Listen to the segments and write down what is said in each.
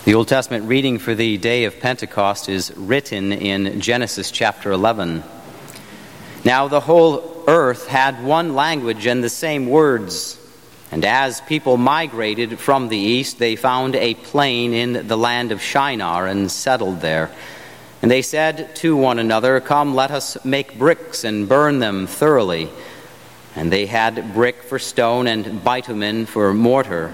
The Old Testament reading for the day of Pentecost is written in Genesis chapter 11. Now the whole earth had one language and the same words. And as people migrated from the east, they found a plain in the land of Shinar and settled there. And they said to one another, "Come, let us make bricks and burn them thoroughly." And they had brick for stone and bitumen for mortar.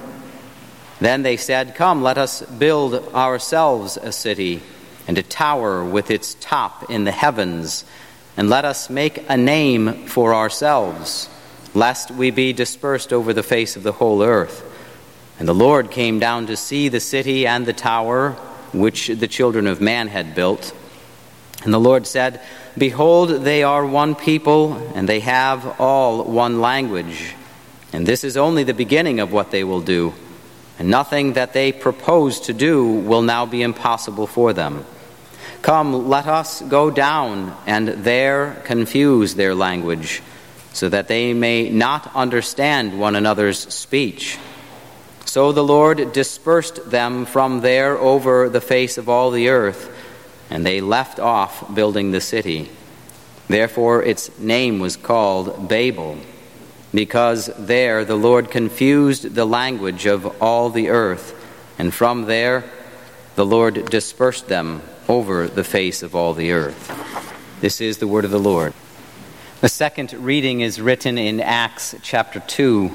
Then they said, "Come, let us build ourselves a city and a tower with its top in the heavens, and let us make a name for ourselves, lest we be dispersed over the face of the whole earth." And the Lord came down to see the city and the tower which the children of man had built. And the Lord said, "Behold, they are one people, and they have all one language. And this is only the beginning of what they will do. And nothing that they propose to do will now be impossible for them. Come, let us go down and there confuse their language, so that they may not understand one another's speech." So the Lord dispersed them from there over the face of all the earth, and they left off building the city. Therefore its name was called Babel, because there the Lord confused the language of all the earth, and from there the Lord dispersed them over the face of all the earth. This is the word of the Lord. The second reading is written in Acts chapter 2.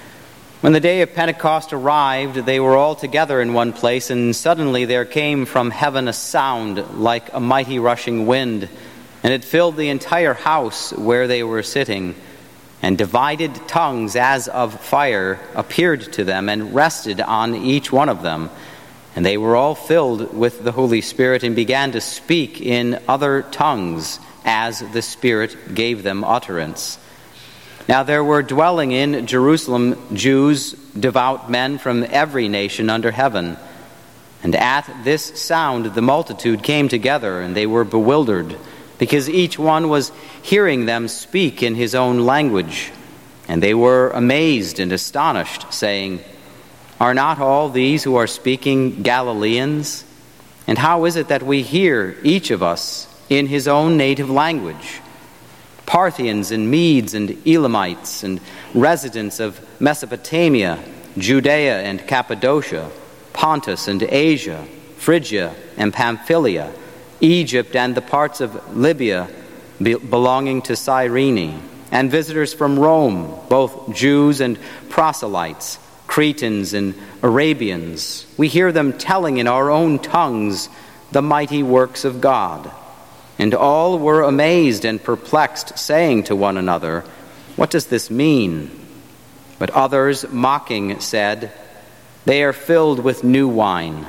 When the day of Pentecost arrived, they were all together in one place, and suddenly there came from heaven a sound like a mighty rushing wind, and it filled the entire house where they were sitting. And divided tongues as of fire appeared to them and rested on each one of them. And they were all filled with the Holy Spirit and began to speak in other tongues as the Spirit gave them utterance. Now there were dwelling in Jerusalem Jews, devout men from every nation under heaven. And at this sound the multitude came together, and they were bewildered, because each one was hearing them speak in his own language. And they were amazed and astonished, saying, "Are not all these who are speaking Galileans? And how is it that we hear, each of us, in his own native language? Parthians and Medes and Elamites and residents of Mesopotamia, Judea and Cappadocia, Pontus and Asia, Phrygia and Pamphylia, Egypt and the parts of Libya belonging to Cyrene, and visitors from Rome, both Jews and proselytes, Cretans and Arabians. We hear them telling in our own tongues the mighty works of God." And all were amazed and perplexed, saying to one another, "What does this mean?" But others, mocking, said, "They are filled with new wine."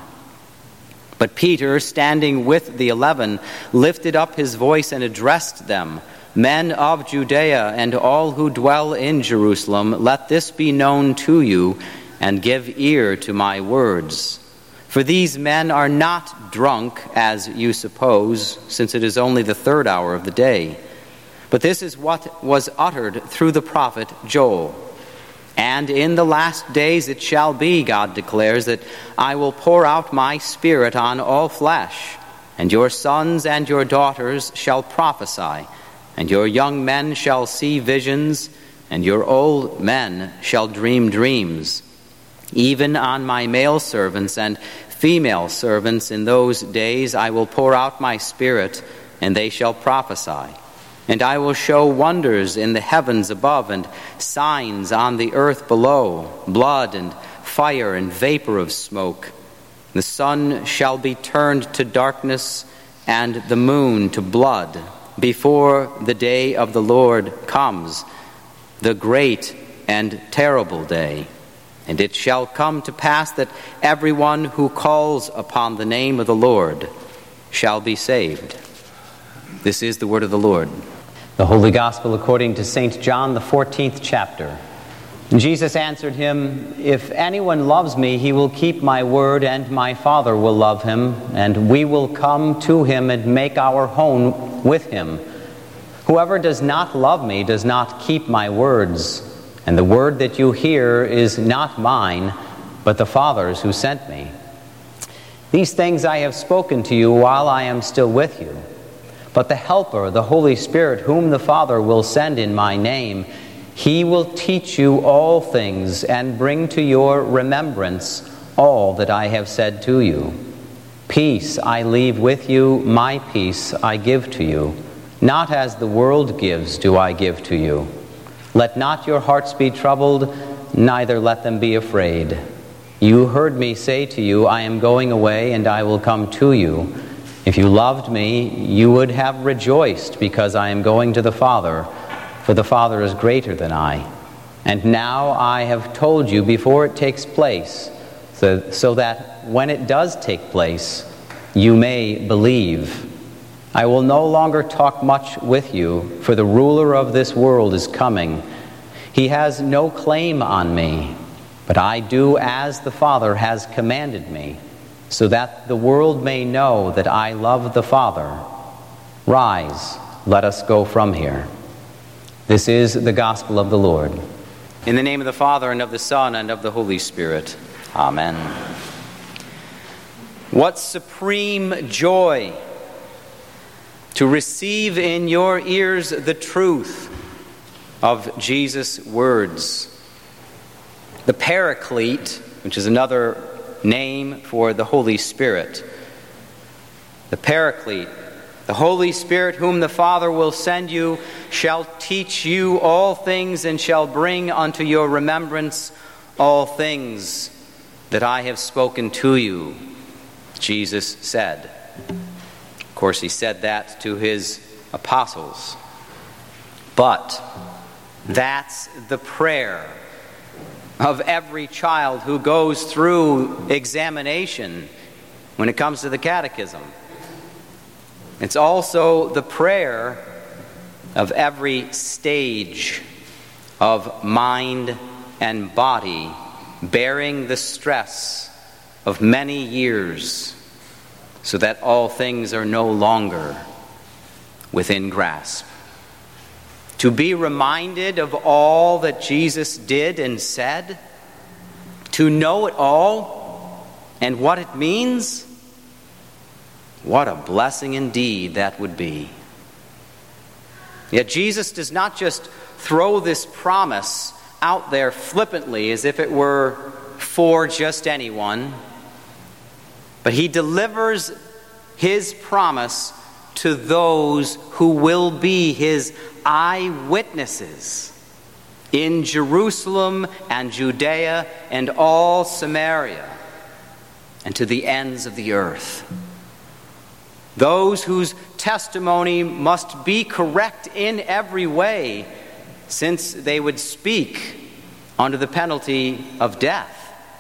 But Peter, standing with the 11, lifted up his voice and addressed them, "Men of Judea and all who dwell in Jerusalem, let this be known to you, and give ear to my words. For these men are not drunk, as you suppose, since it is only the third hour of the day. But this is what was uttered through the prophet Joel. And in the last days it shall be, God declares, that I will pour out my Spirit on all flesh, and your sons and your daughters shall prophesy, and your young men shall see visions, and your old men shall dream dreams. Even on my male servants and female servants in those days I will pour out my Spirit, and they shall prophesy. And I will show wonders in the heavens above and signs on the earth below, blood and fire and vapor of smoke. The sun shall be turned to darkness and the moon to blood before the day of the Lord comes, the great and terrible day. And it shall come to pass that everyone who calls upon the name of the Lord shall be saved." This is the word of the Lord. The Holy Gospel according to St. John, the 14th chapter. And Jesus answered him, "If anyone loves me, he will keep my word, and my Father will love him, and we will come to him and make our home with him. Whoever does not love me does not keep my words, and the word that you hear is not mine, but the Father's who sent me. These things I have spoken to you while I am still with you. But the Helper, the Holy Spirit, whom the Father will send in my name, he will teach you all things and bring to your remembrance all that I have said to you. Peace I leave with you, my peace I give to you. Not as the world gives do I give to you. Let not your hearts be troubled, neither let them be afraid. You heard me say to you, I am going away and I will come to you. If you loved me, you would have rejoiced because I am going to the Father, for the Father is greater than I. And now I have told you before it takes place, so that when it does take place, you may believe. I will no longer talk much with you, for the ruler of this world is coming. He has no claim on me, but I do as the Father has commanded me, so that the world may know that I love the Father. Rise, let us go from here. This is the gospel of the Lord. In the name of the Father, and of the Son, and of the Holy Spirit. Amen. What supreme joy to receive in your ears the truth of Jesus' words. The Paraclete, which is another name for the Holy Spirit. The Paraclete, the Holy Spirit whom the Father will send you, shall teach you all things and shall bring unto your remembrance all things that I have spoken to you, Jesus said. Of course, he said that to his apostles. But that's the prayer of every child who goes through examination when it comes to the catechism. It's also the prayer of every stage of mind and body bearing the stress of many years, so that all things are no longer within grasp. To be reminded of all that Jesus did and said, to know it all and what it means, what a blessing indeed that would be. Yet Jesus does not just throw this promise out there flippantly as if it were for just anyone, but he delivers his promise to those who will be his eyewitnesses in Jerusalem and Judea and all Samaria and to the ends of the earth. Those whose testimony must be correct in every way, since they would speak under the penalty of death,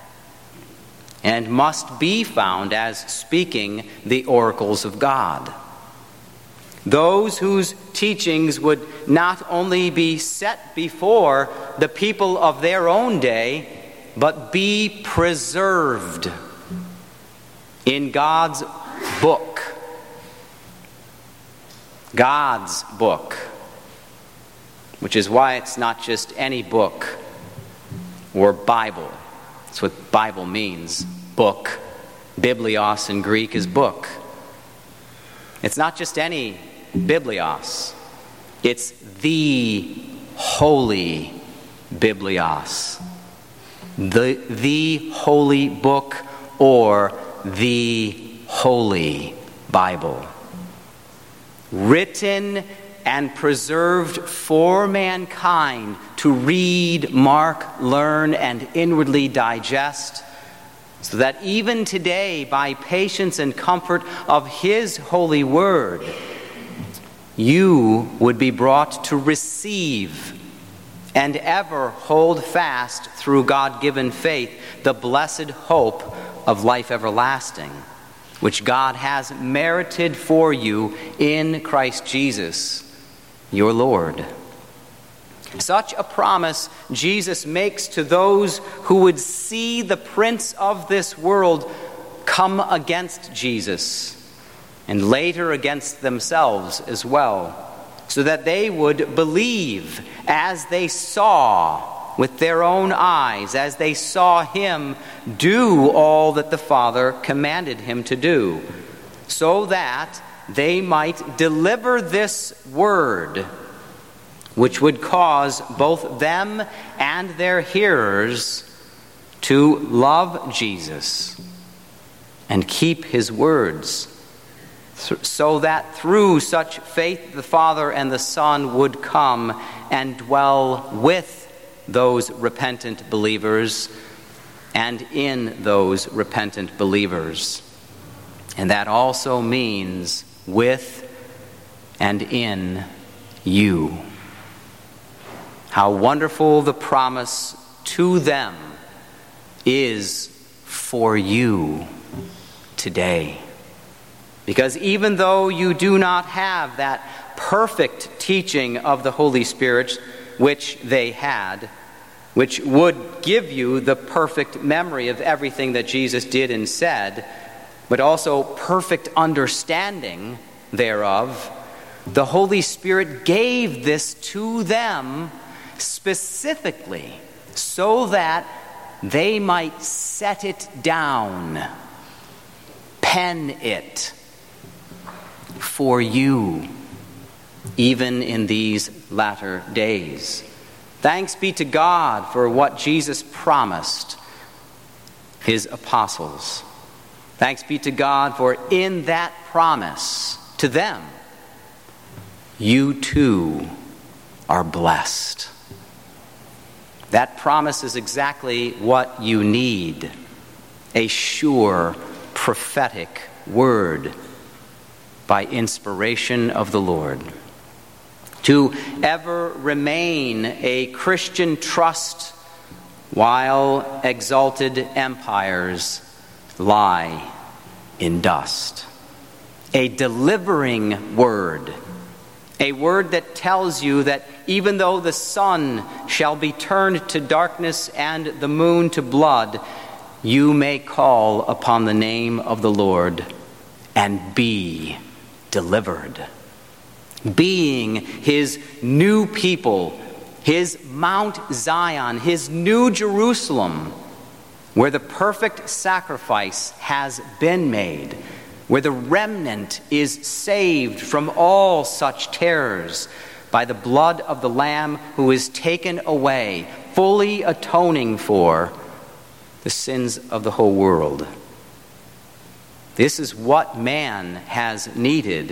and must be found as speaking the oracles of God. Those whose teachings would not only be set before the people of their own day, but be preserved in God's book. God's book, which is why it's not just any book or Bible. That's what Bible means, book. Biblios in Greek is book. It's not just any Biblios. It's the holy Biblios. The holy book, or the holy Bible. Written and preserved for mankind to read, mark, learn, and inwardly digest, so that even today, by patience and comfort of his holy word, you would be brought to receive and ever hold fast through God-given faith the blessed hope of life everlasting, which God has merited for you in Christ Jesus, your Lord. Such a promise Jesus makes to those who would see the prince of this world come against Jesus, and later against themselves as well, so that they would believe as they saw with their own eyes as they saw him do all that the Father commanded him to do, so that they might deliver this word, which would cause both them and their hearers to love Jesus and keep his words, so that through such faith the Father and the Son would come and dwell with those repentant believers and in those repentant believers. And that also means with and in you. How wonderful the promise to them is for you today. Because even though you do not have that perfect teaching of the Holy Spirit which they had, which would give you the perfect memory of everything that Jesus did and said, but also perfect understanding thereof, the Holy Spirit gave this to them specifically so that they might set it down, pen it for you, even in these latter days. Thanks be to God for what Jesus promised his apostles. Thanks be to God for in that promise to them, you too are blessed. That promise is exactly what you need, a sure prophetic word by inspiration of the Lord. To ever remain a Christian trust while exalted empires lie in dust. A delivering word, a word that tells you that even though the sun shall be turned to darkness and the moon to blood, you may call upon the name of the Lord and be delivered. Being his new people, his Mount Zion, his new Jerusalem, where the perfect sacrifice has been made, where the remnant is saved from all such terrors by the blood of the Lamb who is taken away, fully atoning for the sins of the whole world. This is what man has needed,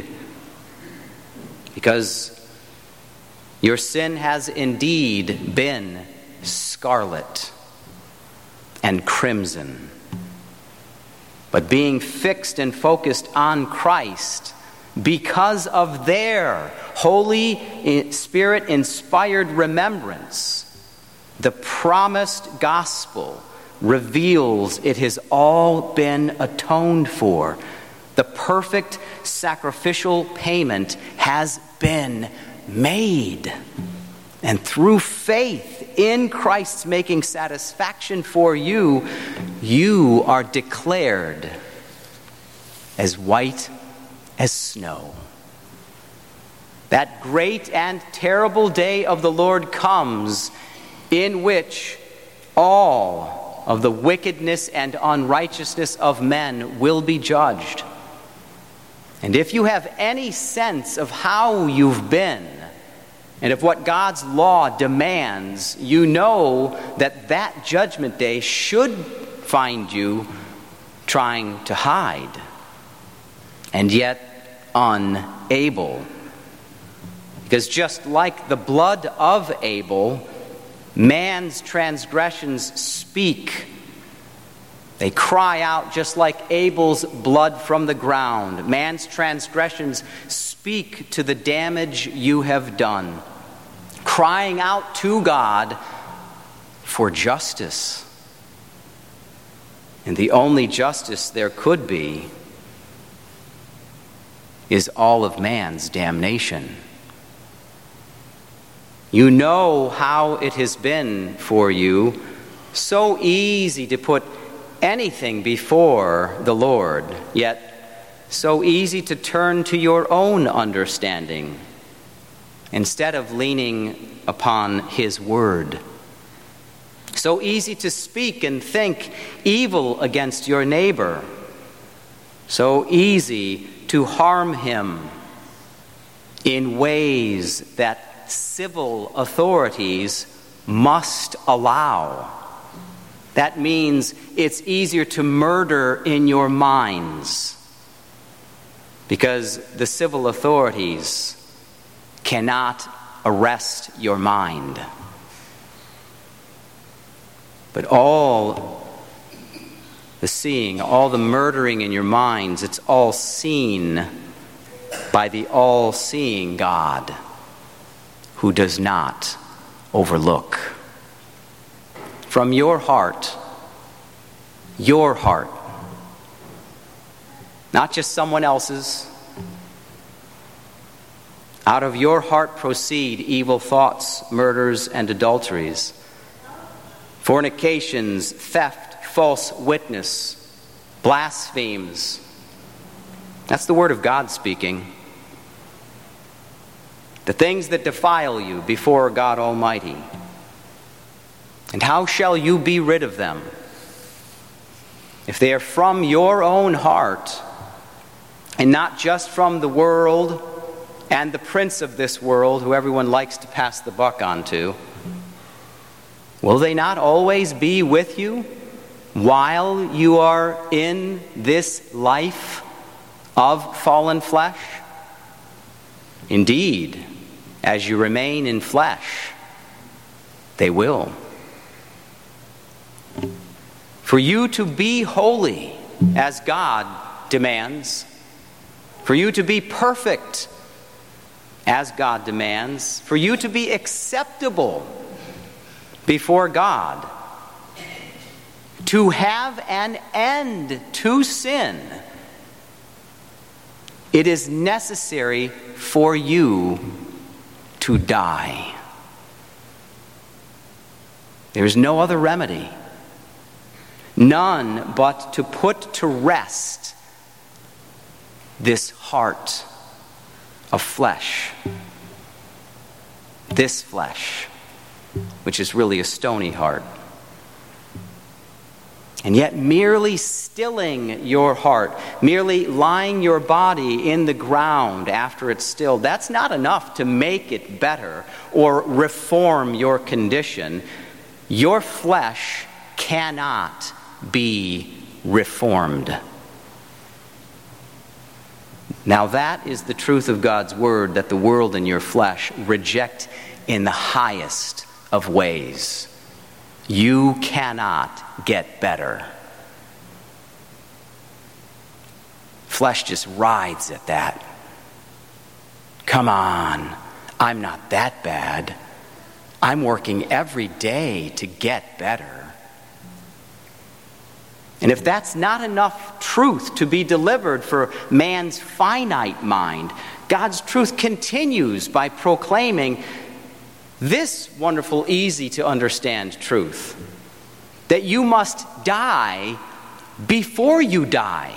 because your sin has indeed been scarlet and crimson. But being fixed and focused on Christ, because of their Holy Spirit-inspired remembrance, the promised gospel reveals it has all been atoned for. The perfect sacrificial payment has been made. And through faith in Christ's making satisfaction for you, you are declared as white as snow. That great and terrible day of the Lord comes, in which all of the wickedness and unrighteousness of men will be judged. And if you have any sense of how you've been and of what God's law demands, you know that that judgment day should find you trying to hide, and yet unable. Because just like the blood of Abel, man's transgressions speak. They cry out just like Abel's blood from the ground. Man's transgressions speak to the damage you have done, crying out to God for justice. And the only justice there could be is all of man's damnation. You know how it has been for you, so easy to put anything before the Lord, yet so easy to turn to your own understanding instead of leaning upon his word. So easy to speak and think evil against your neighbor. So easy to harm him in ways that civil authorities must allow. That means it's easier to murder in your minds because the civil authorities cannot arrest your mind. But all the seeing, all the murdering in your minds, it's all seen by the all-seeing God who does not overlook. From your heart, not just someone else's, out of your heart proceed evil thoughts, murders, and adulteries, fornications, theft, false witness, blasphemies. That's the word of God speaking. The things that defile you before God Almighty. And how shall you be rid of them? If they are from your own heart, and not just from the world and the prince of this world, who everyone likes to pass the buck on to, will they not always be with you while you are in this life of fallen flesh? Indeed, as you remain in flesh, they will. For you to be holy as God demands, for you to be perfect as God demands, for you to be acceptable before God, to have an end to sin, it is necessary for you to die. There is no other remedy. None but to put to rest this heart of flesh. This flesh, which is really a stony heart. And yet merely stilling your heart, merely lying your body in the ground after it's stilled, that's not enough to make it better or reform your condition. Your flesh cannot be reformed. Now that is the truth of God's word that the world and your flesh reject in the highest of ways. You cannot get better. Flesh just rides at that. Come on, I'm not that bad. I'm working every day to get better. And if that's not enough truth to be delivered for man's finite mind, God's truth continues by proclaiming this wonderful, easy to understand truth, that you must die before you die.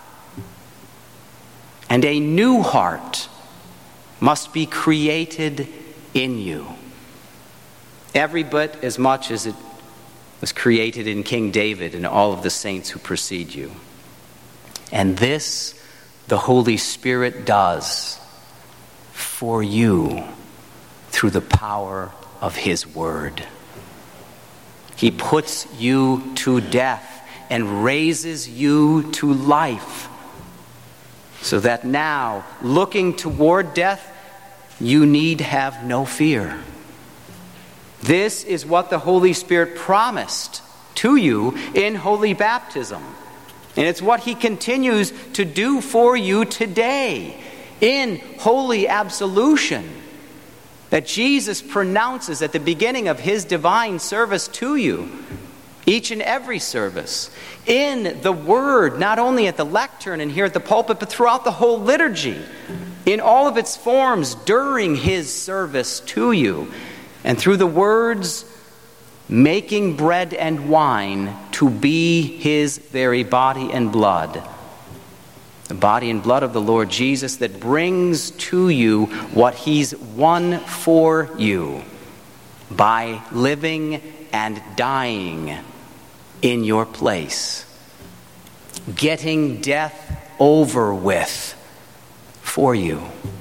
And a new heart must be created in you. Every bit as much as it was created in King David and all of the saints who precede you. And this the Holy Spirit does for you through the power of His Word. He puts you to death and raises you to life, so that now, looking toward death, you need have no fear. This is what the Holy Spirit promised to you in holy baptism. And it's what He continues to do for you today in holy absolution that Jesus pronounces at the beginning of His divine service to you, each and every service, in the Word, not only at the lectern and here at the pulpit, but throughout the whole liturgy, in all of its forms during His service to you. And through the words, making bread and wine to be His very body and blood. The body and blood of the Lord Jesus that brings to you what He's won for you by living and dying in your place, getting death over with for you.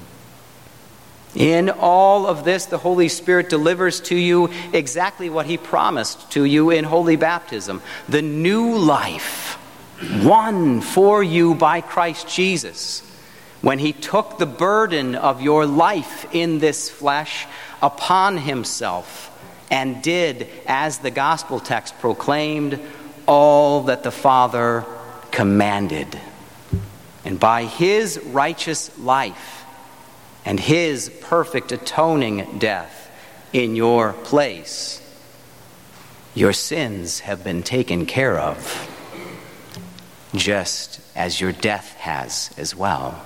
In all of this, the Holy Spirit delivers to you exactly what he promised to you in holy baptism, the new life won for you by Christ Jesus, when he took the burden of your life in this flesh upon himself and did, as the gospel text proclaimed, all that the Father commanded. And by his righteous life and his perfect atoning death in your place, your sins have been taken care of, just as your death has as well.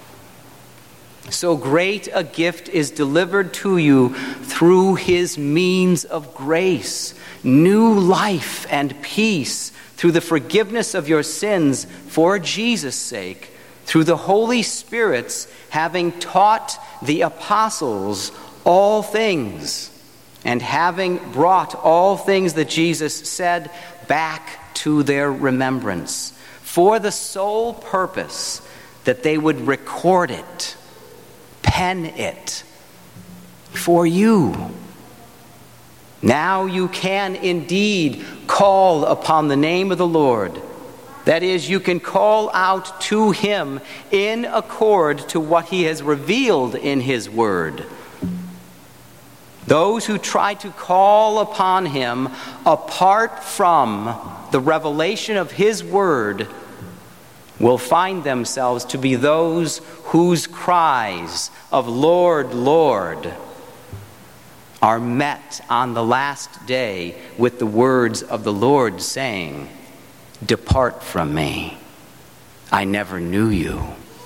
So great a gift is delivered to you through his means of grace, new life and peace through the forgiveness of your sins for Jesus' sake, through the Holy Spirit's having taught the apostles all things, and having brought all things that Jesus said back to their remembrance, for the sole purpose that they would record it, pen it for you. Now you can indeed call upon the name of the Lord. That is, you can call out to him in accord to what he has revealed in his word. Those who try to call upon him apart from the revelation of his word will find themselves to be those whose cries of "Lord, Lord" are met on the last day with the words of the Lord saying, "Depart from me, I never knew you.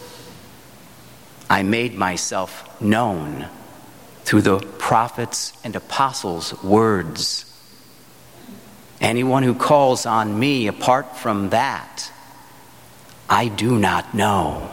I made myself known through the prophets and apostles' words. Anyone who calls on me apart from that, I do not know.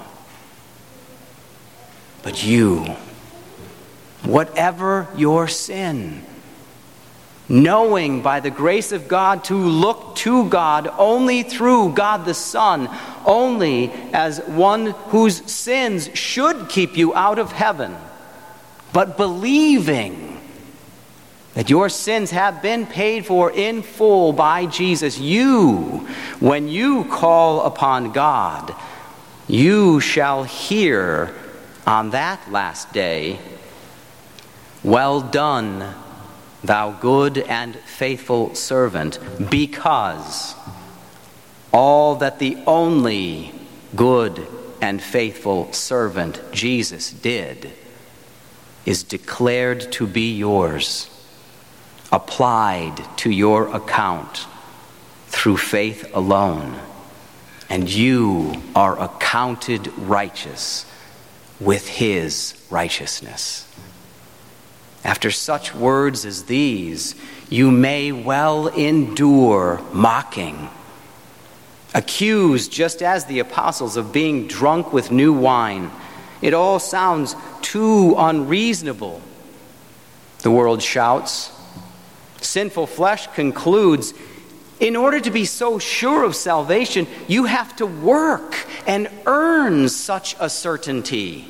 But you, whatever your sin, knowing by the grace of God to look to God only through God the Son, only as one whose sins should keep you out of heaven, but believing that your sins have been paid for in full by Jesus, you, when you call upon God, you shall hear on that last day, "Well done, thou good and faithful servant," because all that the only good and faithful servant, Jesus, did is declared to be yours, applied to your account through faith alone, and you are accounted righteous with his righteousness. After such words as these, you may well endure mocking, accused just as the apostles of being drunk with new wine. It all sounds too unreasonable, the world shouts. Sinful flesh concludes, in order to be so sure of salvation, you have to work and earn such a certainty.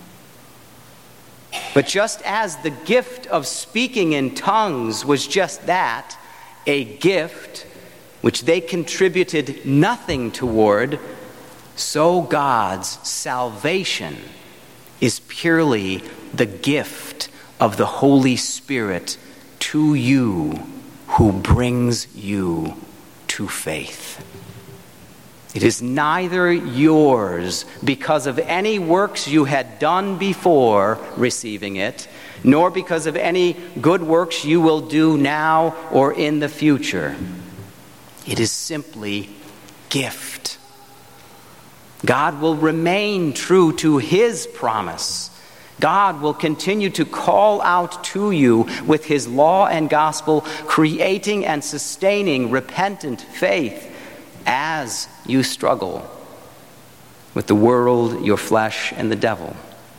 But just as the gift of speaking in tongues was just that, a gift which they contributed nothing toward, so God's salvation is purely the gift of the Holy Spirit to you, who brings you to faith. It is neither yours because of any works you had done before receiving it, nor because of any good works you will do now or in the future. It is simply gift. God will remain true to his promise. God will continue to call out to you with his law and gospel, creating and sustaining repentant faith as you struggle with the world, your flesh, and the devil.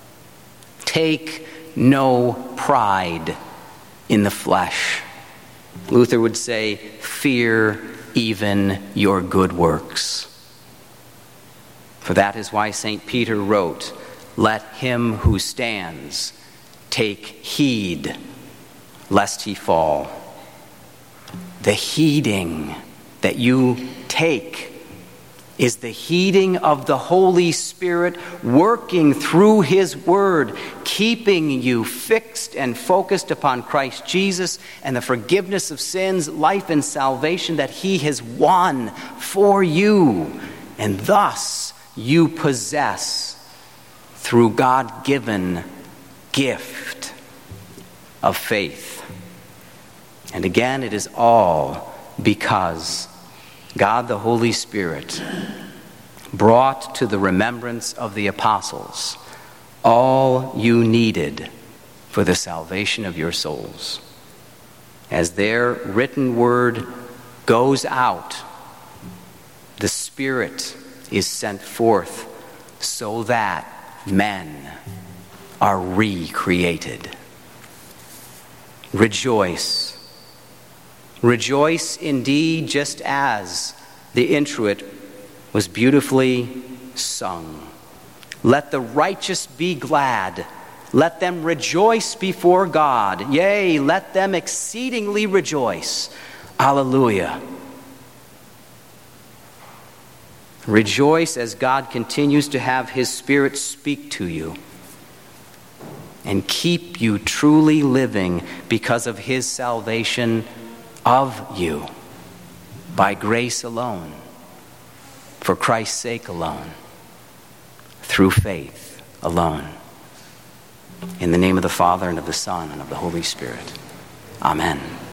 Take no pride in the flesh, Luther would say, fear even your good works. For that is why St. Peter wrote, let him who stands take heed lest he fall. The heeding that you take is the heeding of the Holy Spirit working through His Word, keeping you fixed and focused upon Christ Jesus and the forgiveness of sins, life and salvation that He has won for you. And thus you possess, through God-given gift of faith. And again, it is all because God the Holy Spirit brought to the remembrance of the apostles all you needed for the salvation of your souls. As their written word goes out, the Spirit is sent forth so that men are recreated. Rejoice. Rejoice indeed, just as the introit was beautifully sung. Let the righteous be glad. Let them rejoice before God. Yea, let them exceedingly rejoice. Alleluia. Rejoice as God continues to have His Spirit speak to you and keep you truly living because of His salvation of you, by grace alone, for Christ's sake alone, through faith alone. In the name of the Father, and of the Son, and of the Holy Spirit. Amen.